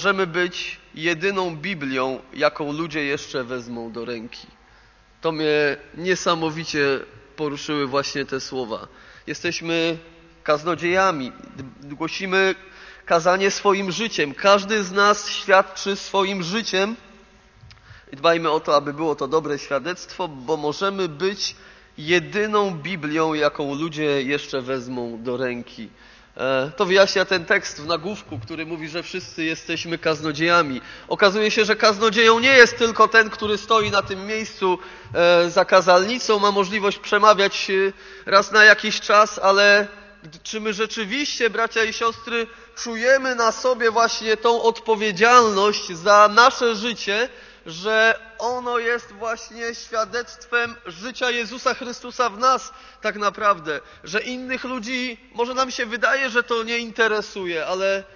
możemy być jedyną Biblią, jaką ludzie jeszcze wezmą do ręki. To mnie niesamowicie poruszyły właśnie te słowa. Jesteśmy kaznodziejami, głosimy kazanie swoim życiem. Każdy z nas świadczy swoim życiem i dbajmy o to, aby było to dobre świadectwo, bo możemy być jedyną Biblią, jaką ludzie jeszcze wezmą do ręki. To wyjaśnia ten tekst w nagłówku, który mówi, że wszyscy jesteśmy kaznodziejami. Okazuje się, że kaznodzieją nie jest tylko ten, który stoi na tym miejscu za kazalnicą, ma możliwość przemawiać raz na jakiś czas, ale czy my rzeczywiście, bracia i siostry, czujemy na sobie właśnie tą odpowiedzialność za nasze życie, że ono jest właśnie świadectwem życia Jezusa Chrystusa w nas tak naprawdę, że innych ludzi, może nam się wydaje, że to nie interesuje, ale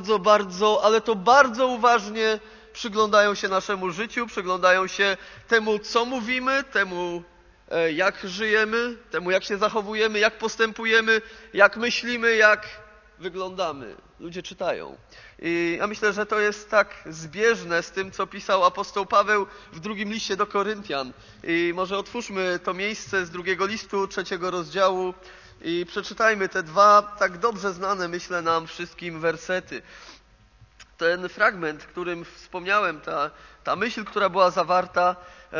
to bardzo uważnie przyglądają się naszemu życiu, przyglądają się temu, co mówimy, temu, jak żyjemy, temu, jak się zachowujemy, jak postępujemy, jak myślimy, jak wyglądamy. Ludzie czytają. I ja myślę, że to jest tak zbieżne z tym, co pisał apostoł Paweł w drugim liście do Koryntian. I może otwórzmy to miejsce z drugiego listu, 3 rozdziału i przeczytajmy te dwa tak dobrze znane, myślę, nam wszystkim wersety. Ten fragment, którym wspomniałem, ta myśl, która była zawarta,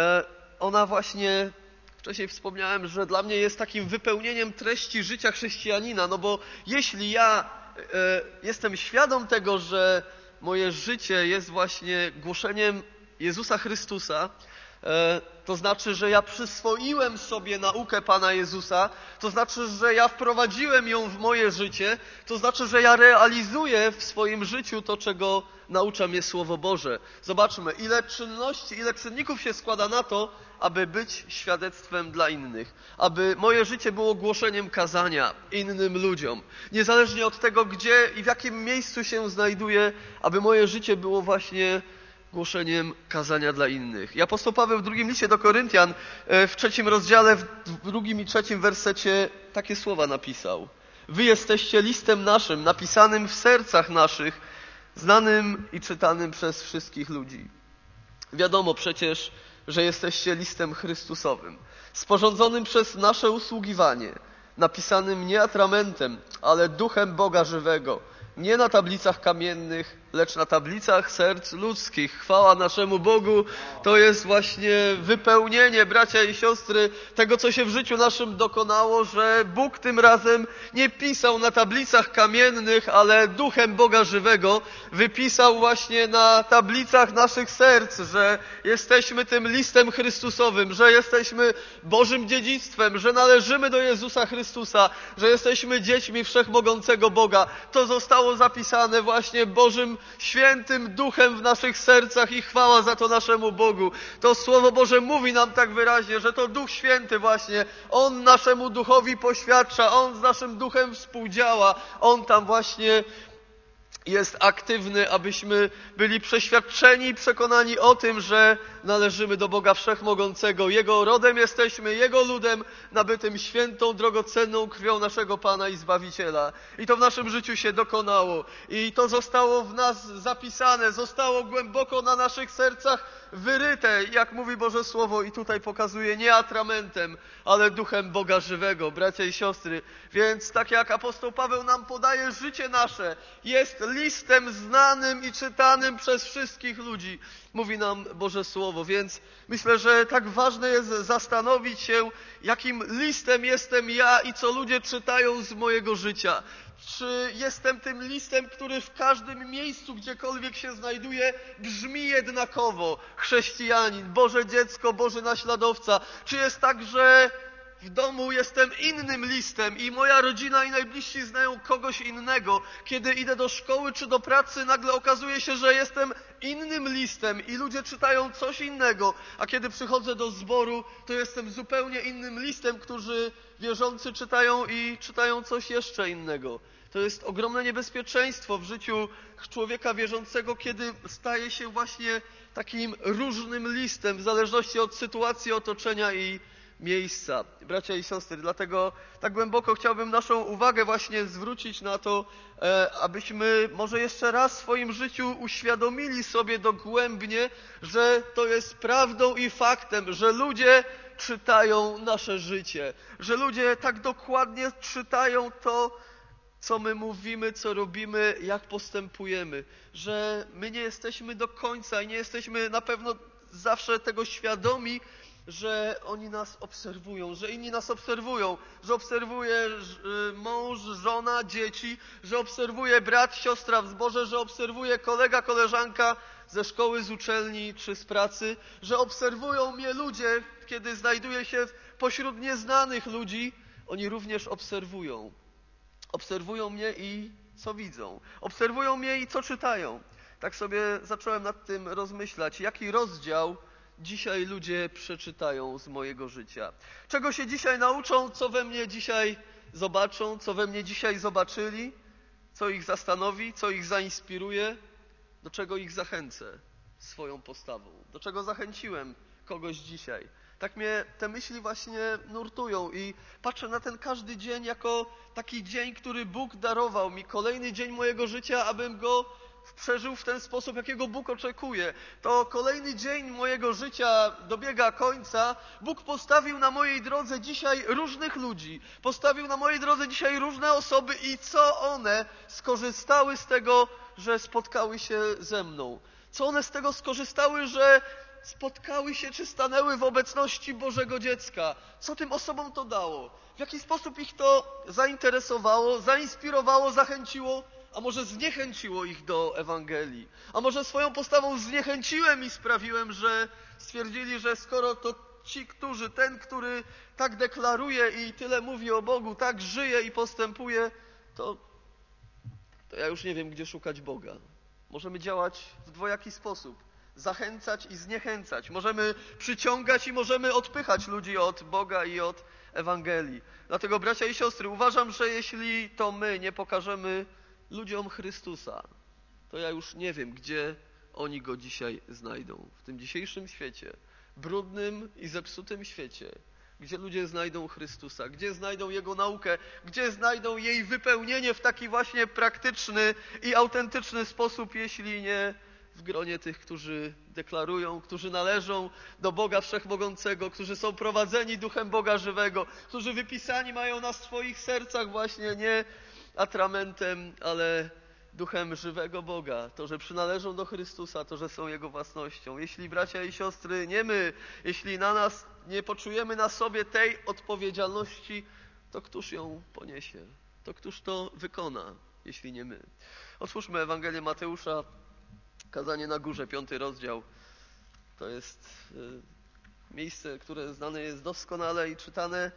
ona właśnie, wcześniej wspomniałem, że dla mnie jest takim wypełnieniem treści życia chrześcijanina, no bo jeśli ja jestem świadom tego, że moje życie jest właśnie głoszeniem Jezusa Chrystusa, to znaczy, że ja przyswoiłem sobie naukę Pana Jezusa, to znaczy, że ja wprowadziłem ją w moje życie, to znaczy, że ja realizuję w swoim życiu to, czego naucza mnie Słowo Boże. Zobaczmy, ile czynności, ile czynników się składa na to, aby być świadectwem dla innych, aby moje życie było głoszeniem kazania innym ludziom. Niezależnie od tego, gdzie i w jakim miejscu się znajduję, aby moje życie było właśnie głoszeniem kazania dla innych. I apostoł Paweł w drugim liście do Koryntian, w 3 rozdziale, w 2 i 3 wersecie takie słowa napisał. Wy jesteście listem naszym, napisanym w sercach naszych, znanym i czytanym przez wszystkich ludzi. Wiadomo przecież, że jesteście listem Chrystusowym, sporządzonym przez nasze usługiwanie, napisanym nie atramentem, ale duchem Boga żywego, nie na tablicach kamiennych, lecz na tablicach serc ludzkich. Chwała naszemu Bogu, to jest właśnie wypełnienie, bracia i siostry, tego, co się w życiu naszym dokonało, że Bóg tym razem nie pisał na tablicach kamiennych, ale duchem Boga żywego wypisał właśnie na tablicach naszych serc, że jesteśmy tym listem Chrystusowym, że jesteśmy Bożym dziedzictwem, że należymy do Jezusa Chrystusa, że jesteśmy dziećmi wszechmogącego Boga. To zostało zapisane właśnie Bożym Świętym Duchem w naszych sercach i chwała za to naszemu Bogu. To Słowo Boże mówi nam tak wyraźnie, że to Duch Święty właśnie, On naszemu duchowi poświadcza, On z naszym duchem współdziała, On tam właśnie jest aktywny, abyśmy byli przeświadczeni i przekonani o tym, że należymy do Boga Wszechmogącego. Jego rodem jesteśmy, Jego ludem nabytym świętą, drogocenną krwią naszego Pana i Zbawiciela. I to w naszym życiu się dokonało. I to zostało w nas zapisane, zostało głęboko na naszych sercach wyryte, jak mówi Boże Słowo i tutaj pokazuje, nie atramentem, ale duchem Boga żywego, bracia i siostry. Więc tak jak apostoł Paweł nam podaje, życie nasze jest listem znanym i czytanym przez wszystkich ludzi, mówi nam Boże Słowo. Więc myślę, że tak ważne jest zastanowić się, jakim listem jestem ja i co ludzie czytają z mojego życia. Czy jestem tym listem, który w każdym miejscu, gdziekolwiek się znajduje, brzmi jednakowo? Chrześcijanin, Boże dziecko, Boży naśladowca. Czy jest tak, że w domu jestem innym listem i moja rodzina i najbliżsi znają kogoś innego? Kiedy idę do szkoły czy do pracy, nagle okazuje się, że jestem innym listem i ludzie czytają coś innego. A kiedy przychodzę do zboru, to jestem zupełnie innym listem, którzy wierzący czytają coś jeszcze innego. To jest ogromne niebezpieczeństwo w życiu człowieka wierzącego, kiedy staje się właśnie takim różnym listem w zależności od sytuacji, otoczenia i miejsca. Bracia i siostry, dlatego tak głęboko chciałbym naszą uwagę właśnie zwrócić na to, abyśmy może jeszcze raz w swoim życiu uświadomili sobie dogłębnie, że to jest prawdą i faktem, że ludzie czytają nasze życie, że ludzie tak dokładnie czytają to, co my mówimy, co robimy, jak postępujemy, że my nie jesteśmy do końca i nie jesteśmy na pewno zawsze tego świadomi, że oni nas obserwują, że inni nas obserwują, że obserwuje mąż, żona, dzieci, że obserwuje brat, siostra w zborze, że obserwuje kolega, koleżanka ze szkoły, z uczelni czy z pracy, że obserwują mnie ludzie, kiedy znajduję się pośród nieznanych ludzi, oni również obserwują. Obserwują mnie i co widzą. Obserwują mnie i co czytają. Tak sobie zacząłem nad tym rozmyślać. Jaki rozdział dzisiaj ludzie przeczytają z mojego życia? Czego się dzisiaj nauczą? Co we mnie dzisiaj zobaczą? Co we mnie dzisiaj zobaczyli? Co ich zastanowi? Co ich zainspiruje? Do czego ich zachęcę swoją postawą? Do czego zachęciłem kogoś dzisiaj? Tak mnie te myśli właśnie nurtują i patrzę na ten każdy dzień jako taki dzień, który Bóg darował mi. Kolejny dzień mojego życia, abym go przeżył w ten sposób, jakiego Bóg oczekuje. To kolejny dzień mojego życia dobiega końca. Bóg postawił na mojej drodze dzisiaj różnych ludzi. Postawił na mojej drodze dzisiaj różne osoby i co one skorzystały z tego, że spotkały się ze mną. Co one z tego skorzystały, że spotkały się czy stanęły w obecności Bożego dziecka. Co tym osobom to dało? W jaki sposób ich to zainteresowało, zainspirowało, zachęciło, a może zniechęciło ich do Ewangelii? A może swoją postawą zniechęciłem i sprawiłem, że stwierdzili, że skoro to ten, który tak deklaruje i tyle mówi o Bogu, tak żyje i postępuje, to ja już nie wiem, gdzie szukać Boga. Możemy działać w dwojaki sposób. Zachęcać i zniechęcać. Możemy przyciągać i możemy odpychać ludzi od Boga i od Ewangelii. Dlatego, bracia i siostry, uważam, że jeśli to my nie pokażemy ludziom Chrystusa, to ja już nie wiem, gdzie oni Go dzisiaj znajdą. W tym dzisiejszym świecie, brudnym i zepsutym świecie, gdzie ludzie znajdą Chrystusa, gdzie znajdą Jego naukę, gdzie znajdą jej wypełnienie w taki właśnie praktyczny i autentyczny sposób, jeśli nie w gronie tych, którzy deklarują, którzy należą do Boga Wszechmogącego, którzy są prowadzeni Duchem Boga Żywego, którzy wypisani mają na swoich sercach właśnie nie atramentem, ale Duchem żywego Boga. To, że przynależą do Chrystusa, to, że są Jego własnością. Jeśli bracia i siostry, nie my, jeśli na nas nie poczujemy na sobie tej odpowiedzialności, to któż ją poniesie? To któż to wykona, jeśli nie my? Otwórzmy Ewangelię Mateusza, Kazanie na Górze, 5 rozdział. To jest miejsce, które znane jest doskonale i czytane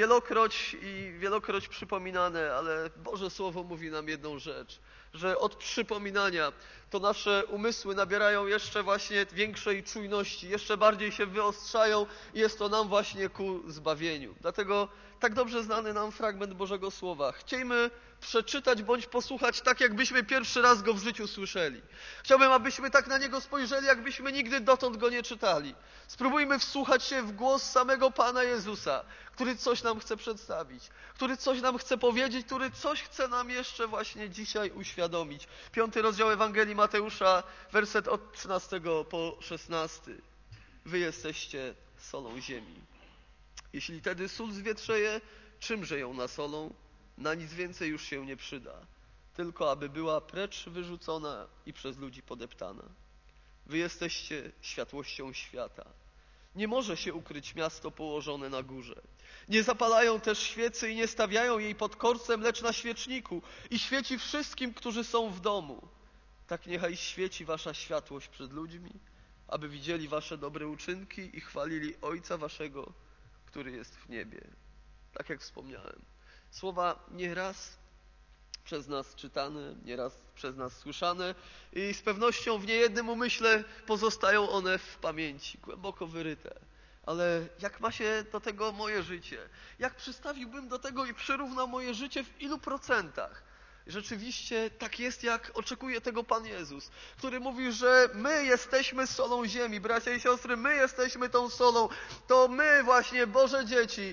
wielokroć przypominane, ale Boże Słowo mówi nam jedną rzecz, że od przypominania to nasze umysły nabierają jeszcze właśnie większej czujności, jeszcze bardziej się wyostrzają i jest to nam właśnie ku zbawieniu. Dlatego tak dobrze znany nam fragment Bożego Słowa. Chciejmy przeczytać bądź posłuchać tak, jakbyśmy pierwszy raz go w życiu słyszeli. Chciałbym, abyśmy tak na niego spojrzeli, jakbyśmy nigdy dotąd go nie czytali. Spróbujmy wsłuchać się w głos samego Pana Jezusa, który coś nam chce przedstawić, który coś nam chce powiedzieć, który coś chce nam jeszcze właśnie dzisiaj uświadomić. 5 rozdział Ewangelii Mateusza, werset od 13 po 16. Wy jesteście solą ziemi. Jeśli tedy sól zwietrzeje, czymże ją nasolą? Na nic więcej już się nie przyda, tylko aby była precz wyrzucona i przez ludzi podeptana. Wy jesteście światłością świata. Nie może się ukryć miasto położone na górze. Nie zapalają też świecy i nie stawiają jej pod korcem, lecz na świeczniku i świeci wszystkim, którzy są w domu. Tak niechaj świeci wasza światłość przed ludźmi, aby widzieli wasze dobre uczynki i chwalili Ojca waszego, który jest w niebie. Tak jak wspomniałem. Słowa nieraz przez nas czytane, nieraz przez nas słyszane i z pewnością w niejednym umyśle pozostają one w pamięci, głęboko wyryte. Ale jak ma się do tego moje życie? Jak przystawiłbym do tego i przyrównał moje życie w ilu procentach? I rzeczywiście tak jest, jak oczekuje tego Pan Jezus, który mówi, że my jesteśmy solą ziemi. Bracia i siostry, my jesteśmy tą solą. To my właśnie, Boże dzieci,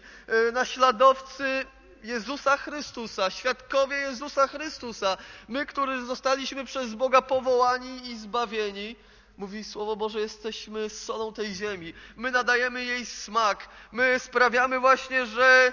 naśladowcy Jezusa Chrystusa, świadkowie Jezusa Chrystusa, my, którzy zostaliśmy przez Boga powołani i zbawieni, mówi Słowo Boże, jesteśmy solą tej ziemi. My nadajemy jej smak. My sprawiamy właśnie, że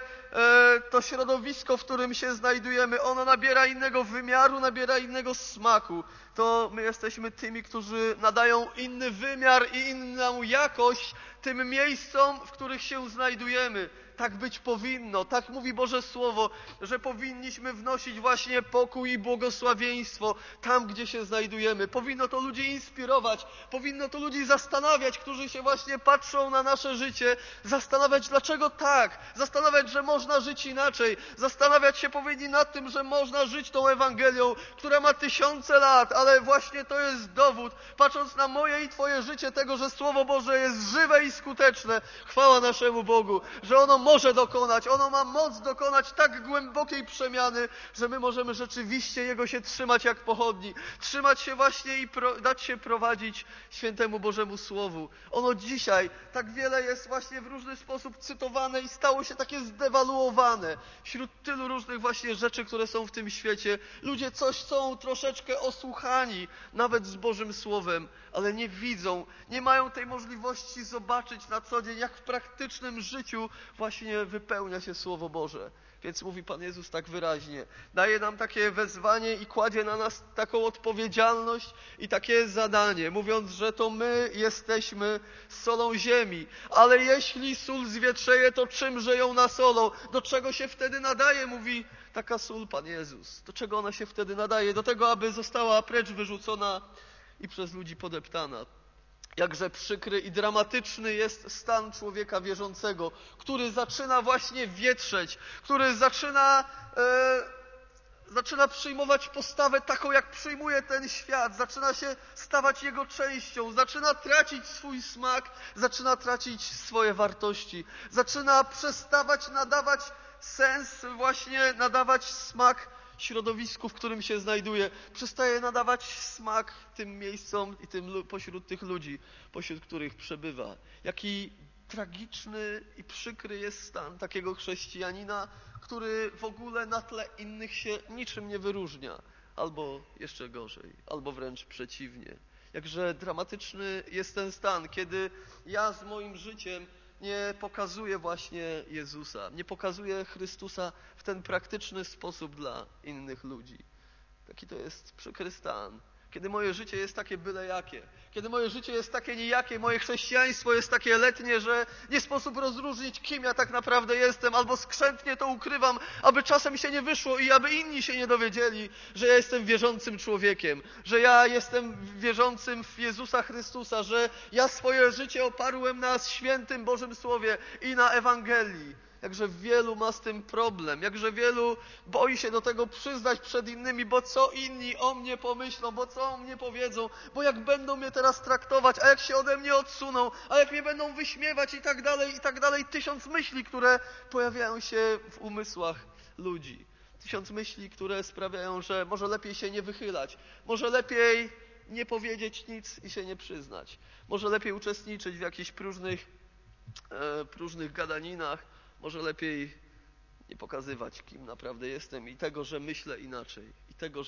to środowisko, w którym się znajdujemy, ono nabiera innego wymiaru, nabiera innego smaku. To my jesteśmy tymi, którzy nadają inny wymiar i inną jakość tym miejscom, w których się znajdujemy. Tak być powinno, tak mówi Boże Słowo, że powinniśmy wnosić właśnie pokój i błogosławieństwo tam, gdzie się znajdujemy. Powinno to ludzi inspirować, powinno to ludzi zastanawiać, którzy się właśnie patrzą na nasze życie, zastanawiać dlaczego tak, zastanawiać, że można żyć inaczej, zastanawiać się powinni nad tym, że można żyć tą Ewangelią, która ma tysiące lat, ale właśnie to jest dowód, patrząc na moje i Twoje życie, tego, że Słowo Boże jest żywe i skuteczne. Chwała naszemu Bogu, że ono może dokonać, ono ma moc dokonać tak głębokiej przemiany, że my możemy rzeczywiście Jego się trzymać jak pochodni, trzymać się właśnie i dać się prowadzić świętemu Bożemu Słowu. Ono dzisiaj tak wiele jest właśnie w różny sposób cytowane i stało się takie zdewaluowane. Wśród tylu różnych właśnie rzeczy, które są w tym świecie, ludzie coś są troszeczkę osłuchani, nawet z Bożym Słowem, ale nie widzą, nie mają tej możliwości zobaczyć na co dzień, jak w praktycznym życiu właśnie wypełnia się Słowo Boże. Więc mówi Pan Jezus tak wyraźnie, daje nam takie wezwanie i kładzie na nas taką odpowiedzialność i takie zadanie, mówiąc, że to my jesteśmy solą ziemi. Ale jeśli sól zwietrzeje, to czymże ją nasolą? Do czego się wtedy nadaje, mówi taka sól Pan Jezus. Do czego ona się wtedy nadaje? Do tego, aby została precz wyrzucona i przez ludzi podeptana. Jakże przykry i dramatyczny jest stan człowieka wierzącego, który zaczyna właśnie wietrzeć, który zaczyna przyjmować postawę taką, jak przyjmuje ten świat, zaczyna się stawać jego częścią, zaczyna tracić swój smak, zaczyna tracić swoje wartości, zaczyna przestawać nadawać sens, właśnie nadawać smak środowisku, w którym się znajduje. Przestaje nadawać smak tym miejscom i pośród tych ludzi, pośród których przebywa. Jaki tragiczny i przykry jest stan takiego chrześcijanina, który w ogóle na tle innych się niczym nie wyróżnia. Albo jeszcze gorzej, albo wręcz przeciwnie. Jakże dramatyczny jest ten stan, kiedy ja z moim życiem nie pokazuję właśnie Jezusa, nie pokazuję Chrystusa w ten praktyczny sposób dla innych ludzi. Taki to jest przykry stan. Kiedy moje życie jest takie byle jakie, kiedy moje życie jest takie nijakie, moje chrześcijaństwo jest takie letnie, że nie sposób rozróżnić, kim ja tak naprawdę jestem, albo skrzętnie to ukrywam, aby czasem się nie wyszło i aby inni się nie dowiedzieli, że ja jestem wierzącym człowiekiem, że ja jestem wierzącym w Jezusa Chrystusa, że ja swoje życie oparłem na świętym Bożym Słowie i na Ewangelii. Jakże wielu ma z tym problem, jakże wielu boi się do tego przyznać przed innymi, bo co inni o mnie pomyślą, bo co o mnie powiedzą, bo jak będą mnie teraz traktować, a jak się ode mnie odsuną, a jak mnie będą wyśmiewać i tak dalej. 1000 myśli, które pojawiają się w umysłach ludzi. 1000 myśli, które sprawiają, że może lepiej się nie wychylać, może lepiej nie powiedzieć nic i się nie przyznać, może lepiej uczestniczyć w jakichś próżnych gadaninach, może lepiej nie pokazywać, kim naprawdę jestem i tego, że myślę inaczej. I tego,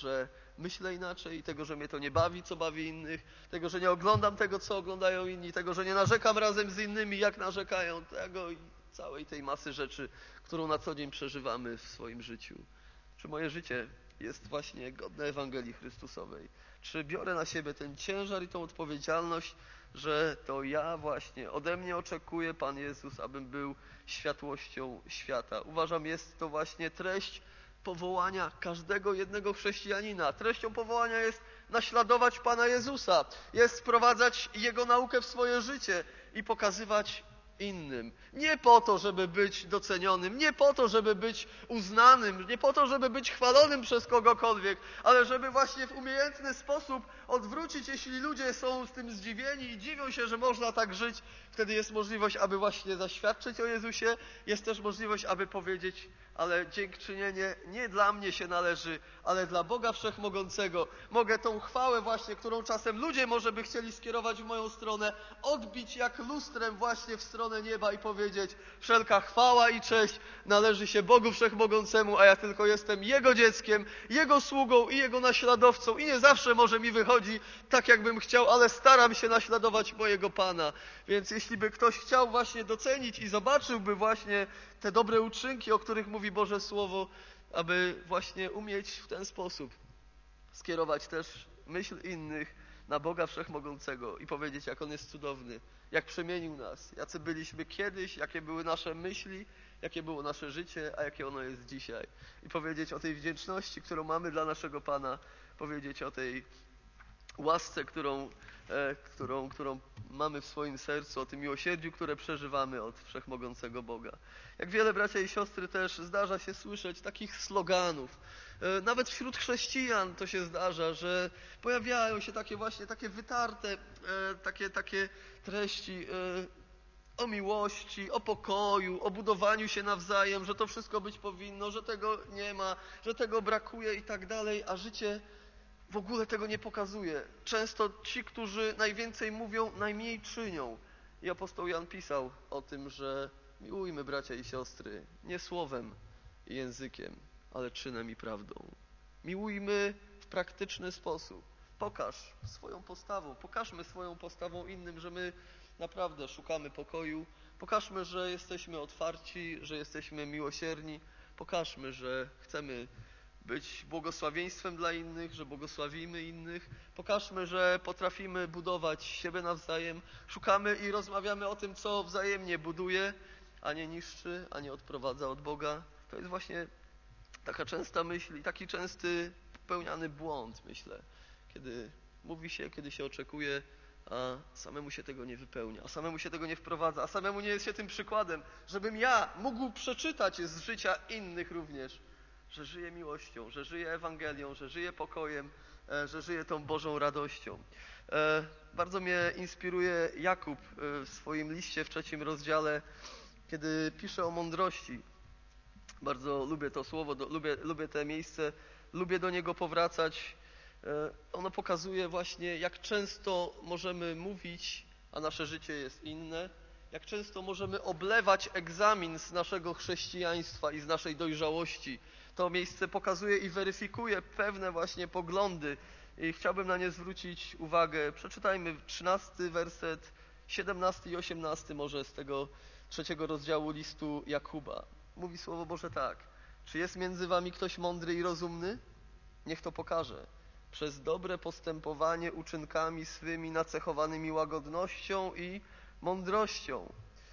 że mnie to nie bawi, co bawi innych. Tego, że nie oglądam tego, co oglądają inni. Tego, że nie narzekam razem z innymi, jak narzekają. Tego i całej tej masy rzeczy, którą na co dzień przeżywamy w swoim życiu. Czy moje życie jest właśnie godne Ewangelii Chrystusowej? Czy biorę na siebie ten ciężar i tą odpowiedzialność, że to ja właśnie, ode mnie oczekuje Pan Jezus, abym był światłością świata. Uważam, jest to właśnie treść powołania każdego jednego chrześcijanina. Treścią powołania jest naśladować Pana Jezusa, jest wprowadzać Jego naukę w swoje życie i pokazywać innym. Nie po to, żeby być docenionym, nie po to, żeby być uznanym, nie po to, żeby być chwalonym przez kogokolwiek, ale żeby właśnie w umiejętny sposób odwrócić, jeśli ludzie są z tym zdziwieni i dziwią się, że można tak żyć, wtedy jest możliwość, aby właśnie zaświadczyć o Jezusie, jest też możliwość, aby powiedzieć ale dziękczynienie nie dla mnie się należy, ale dla Boga Wszechmogącego. Mogę tą chwałę właśnie, którą czasem ludzie może by chcieli skierować w moją stronę, odbić jak lustrem właśnie w stronę nieba i powiedzieć: wszelka chwała i cześć należy się Bogu Wszechmogącemu, a ja tylko jestem Jego dzieckiem, Jego sługą i Jego naśladowcą i nie zawsze może mi wychodzi tak, jakbym chciał, ale staram się naśladować mojego Pana. Więc jeśli by ktoś chciał właśnie docenić i zobaczyłby właśnie te dobre uczynki, o których mówi Boże Słowo, aby właśnie umieć w ten sposób skierować też myśl innych na Boga Wszechmogącego i powiedzieć, jak On jest cudowny, jak przemienił nas, jacy byliśmy kiedyś, jakie były nasze myśli, jakie było nasze życie, a jakie ono jest dzisiaj. I powiedzieć o tej wdzięczności, którą mamy dla naszego Pana, powiedzieć o tej łasce, którą mamy w swoim sercu, o tym miłosierdziu, które przeżywamy od Wszechmogącego Boga. Jak wiele, bracia i siostry, też zdarza się słyszeć takich sloganów. Nawet wśród chrześcijan to się zdarza, że pojawiają się takie wytarte, takie treści o miłości, o pokoju, o budowaniu się nawzajem, że to wszystko być powinno, że tego nie ma, że tego brakuje i tak dalej, a życie w ogóle tego nie pokazuje. Często ci, którzy najwięcej mówią, najmniej czynią. I apostoł Jan pisał o tym, że miłujmy, bracia i siostry, nie słowem i językiem, ale czynem i prawdą. Miłujmy w praktyczny sposób. Pokażmy swoją postawą innym, że my naprawdę szukamy pokoju. Pokażmy, że jesteśmy otwarci, że jesteśmy miłosierni. Pokażmy, że chcemy być błogosławieństwem dla innych, że błogosławimy innych. Pokażmy, że potrafimy budować siebie nawzajem. Szukamy i rozmawiamy o tym, co wzajemnie buduje, a nie niszczy, a nie odprowadza od Boga. To jest właśnie taka częsta myśl i taki częsty popełniany błąd, myślę, kiedy mówi się, kiedy się oczekuje, a samemu się tego nie wypełnia, a samemu się tego nie wprowadza, a samemu nie jest się tym przykładem, żebym ja mógł przeczytać z życia innych również, że żyje miłością, że żyje Ewangelią, że żyje pokojem, że żyje tą Bożą radością. Bardzo mnie inspiruje Jakub w swoim liście w 3 rozdziale, kiedy pisze o mądrości. Bardzo lubię to słowo, lubię to miejsce, lubię do niego powracać. Ono pokazuje właśnie, jak często możemy mówić, a nasze życie jest inne, jak często możemy oblewać egzamin z naszego chrześcijaństwa i z naszej dojrzałości. To miejsce pokazuje i weryfikuje pewne właśnie poglądy i chciałbym na nie zwrócić uwagę. Przeczytajmy 13 werset, 17 i 18 może z tego 3 rozdziału listu Jakuba. Mówi Słowo Boże tak: czy jest między wami ktoś mądry i rozumny? Niech to pokaże. Przez dobre postępowanie uczynkami swymi nacechowanymi łagodnością i mądrością.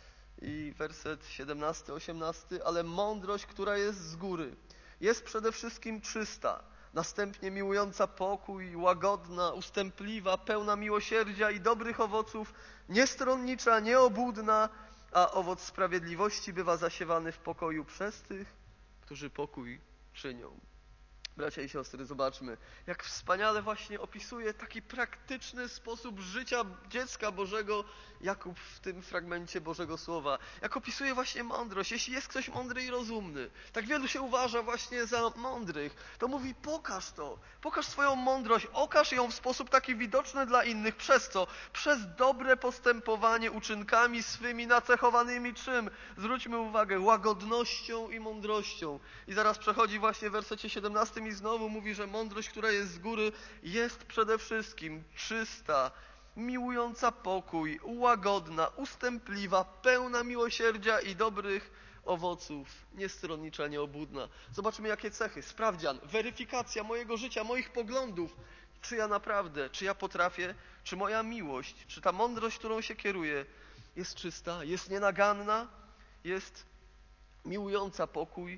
I werset 17-18. Ale mądrość, która jest z góry, jest przede wszystkim czysta, następnie miłująca pokój, łagodna, ustępliwa, pełna miłosierdzia i dobrych owoców, niestronnicza, nieobłudna, a owoc sprawiedliwości bywa zasiewany w pokoju przez tych, którzy pokój czynią. Bracia i siostry, zobaczmy, jak wspaniale właśnie opisuje taki praktyczny sposób życia dziecka Bożego Jakub w tym fragmencie Bożego Słowa. Jak opisuje właśnie mądrość. Jeśli jest ktoś mądry i rozumny, tak wielu się uważa właśnie za mądrych, to mówi: pokaż to, pokaż swoją mądrość, okaż ją w sposób taki widoczny dla innych. Przez co? Przez dobre postępowanie uczynkami swymi nacechowanymi czym? Zwróćmy uwagę, łagodnością i mądrością. I zaraz przechodzi właśnie w wersecie 17 i znowu mówi, że mądrość, która jest z góry, jest przede wszystkim czysta, miłująca pokój, łagodna, ustępliwa, pełna miłosierdzia i dobrych owoców, niestronnicza, nieobłudna. Zobaczmy, jakie cechy. Sprawdzian, weryfikacja mojego życia, moich poglądów. Czy ja potrafię, czy moja miłość, czy ta mądrość, którą się kieruję, jest czysta, jest nienaganna, jest miłująca pokój,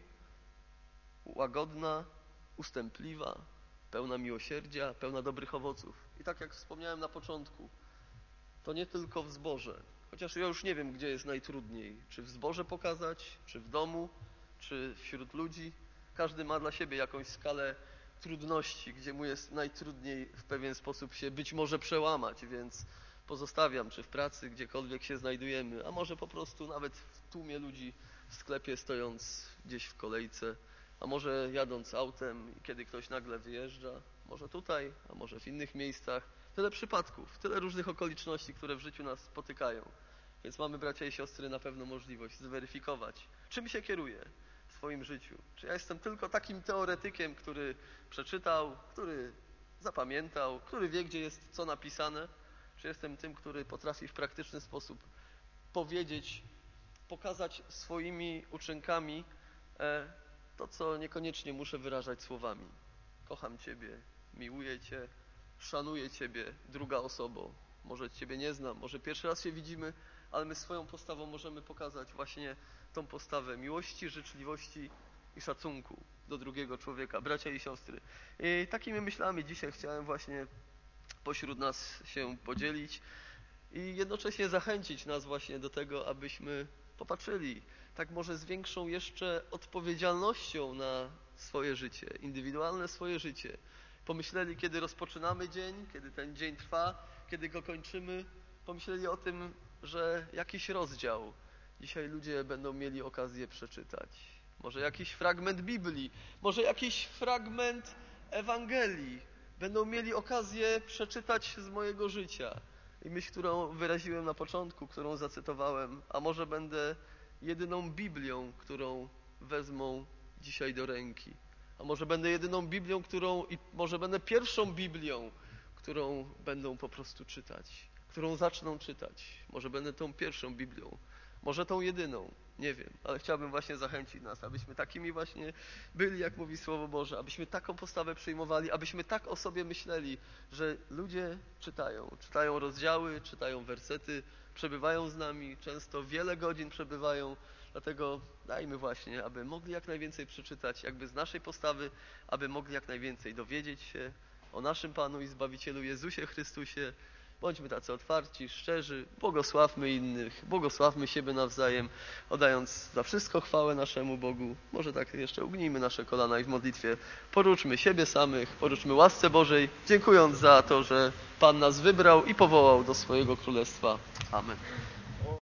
łagodna, ustępliwa, pełna miłosierdzia, pełna dobrych owoców. I tak jak wspomniałem na początku, to nie tylko w zborze, chociaż ja już nie wiem, gdzie jest najtrudniej, czy w zborze pokazać, czy w domu, czy wśród ludzi. Każdy ma dla siebie jakąś skalę trudności, gdzie mu jest najtrudniej w pewien sposób się być może przełamać, więc pozostawiam, czy w pracy, gdziekolwiek się znajdujemy, a może po prostu nawet w tłumie ludzi w sklepie stojąc gdzieś w kolejce, a może jadąc autem, kiedy ktoś nagle wyjeżdża, może tutaj, a może w innych miejscach. Tyle przypadków, tyle różnych okoliczności, które w życiu nas spotykają. Więc mamy, bracia i siostry, na pewno możliwość zweryfikować, czym się kieruję w swoim życiu. Czy ja jestem tylko takim teoretykiem, który przeczytał, który zapamiętał, który wie, gdzie jest co napisane, czy jestem tym, który potrafi w praktyczny sposób powiedzieć, pokazać swoimi uczynkami to, co niekoniecznie muszę wyrażać słowami. Kocham Ciebie, miłuję Cię, szanuję Ciebie, druga osoba. Może Ciebie nie znam, może pierwszy raz się widzimy, ale my swoją postawą możemy pokazać właśnie tą postawę miłości, życzliwości i szacunku do drugiego człowieka, bracia i siostry. I takimi myślami dzisiaj chciałem właśnie pośród nas się podzielić i jednocześnie zachęcić nas właśnie do tego, abyśmy popatrzyli tak może z większą jeszcze odpowiedzialnością na swoje życie, indywidualne swoje życie. Pomyśleli, kiedy rozpoczynamy dzień, kiedy ten dzień trwa, kiedy go kończymy, pomyśleli o tym, że jakiś rozdział dzisiaj ludzie będą mieli okazję przeczytać. Może jakiś fragment Biblii, może jakiś fragment Ewangelii będą mieli okazję przeczytać z mojego życia. I myśl, którą wyraziłem na początku, którą zacytowałem, a może będę jedyną Biblią, którą wezmą dzisiaj do ręki. A może będę jedyną Biblią, może będę pierwszą Biblią, którą będą po prostu czytać, którą zaczną czytać. Może będę tą pierwszą Biblią, może tą jedyną, nie wiem, ale chciałbym właśnie zachęcić nas, abyśmy takimi właśnie byli, jak mówi Słowo Boże, abyśmy taką postawę przyjmowali, abyśmy tak o sobie myśleli, że ludzie czytają rozdziały, czytają wersety, przebywają z nami, często wiele godzin przebywają, dlatego dajmy właśnie, aby mogli jak najwięcej przeczytać jakby z naszej postawy, aby mogli jak najwięcej dowiedzieć się o naszym Panu i Zbawicielu Jezusie Chrystusie. Bądźmy tacy otwarci, szczerzy, błogosławmy innych, błogosławmy siebie nawzajem, oddając za wszystko chwałę naszemu Bogu. Może tak jeszcze ugnijmy nasze kolana i w modlitwie poruczmy siebie samych, poruczmy łasce Bożej, dziękując za to, że Pan nas wybrał i powołał do swojego Królestwa. Amen.